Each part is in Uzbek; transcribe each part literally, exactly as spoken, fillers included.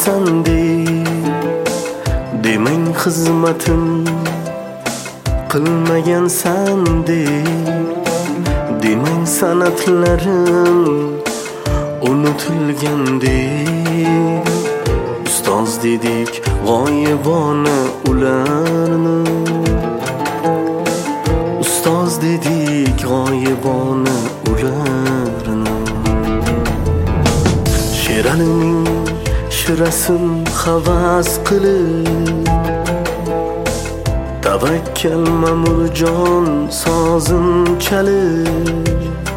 sandek, demang xizmatim qilmagan sandek, demang san'atlarim unutilgandek. Ustoz dedik g'oyibona ularni, ustoz dedik g'oyibona ularni. Sheralining shirasin havas qilib, tavakkal Ma'murjon sozin chalib,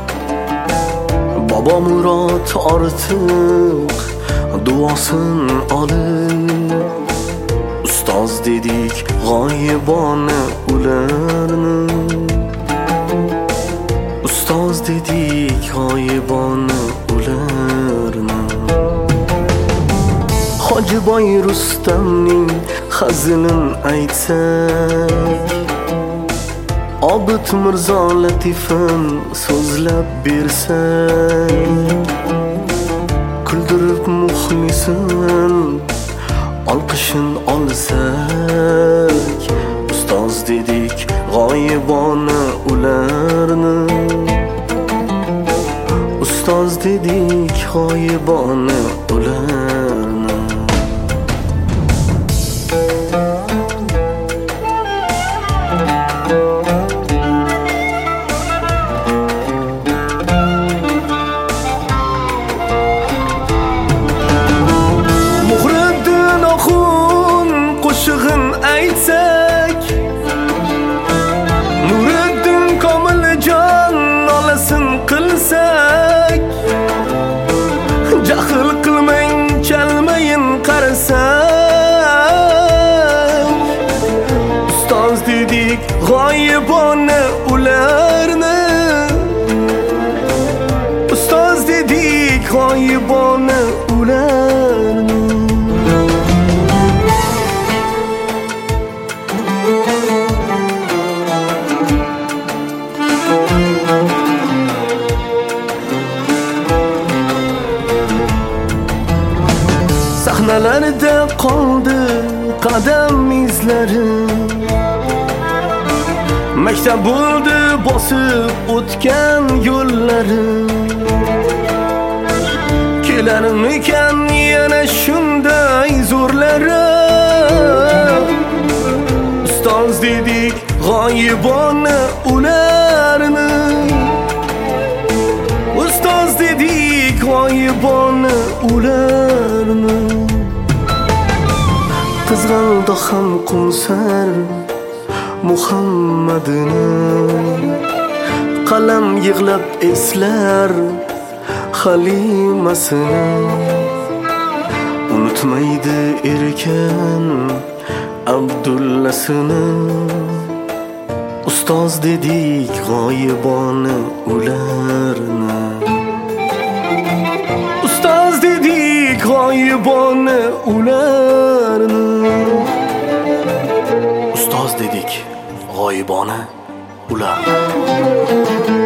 Bobomurod ortiq duosin olib, ustoz dedik g'oyibona ularni, ustoz dedik g'oyibona ularni. Hojiboy Rustamning hazilin aytsak, Obid Mirzo Latifin so'zlab bersak, kuldirib muxlisin olqishin olsak, ustoz dedik g'oyibona ularni, ustoz dedik g'oyibona ularni. Muhriddin Oxun qo'shig'in aytsak, Nuriddin Komiljon nolasin qilsak, jahl qilmang chalmayin qarasak, ustoz dedik g'oyibona ularni, ustoz dedik g'oyibona ularni. Sahnalarda qoldi qadam izlari, maktab bo'ldi bosib o'tgan yo'llari. Kelarmikan yana shunday zo'rlari, ustoz dedik g'oyibona ularni, ustoz dedik g'oyibona ularni. Qizg'aldi ham Qumsar Muhammadini, qalam yig'lab eslar Halimasini. Unutmaydi erkan Abdullasini, ustoz dedik g'oyibona ularni, ustoz dedik g'oyibona ularni, ustoz dedik g'oyibona ularni.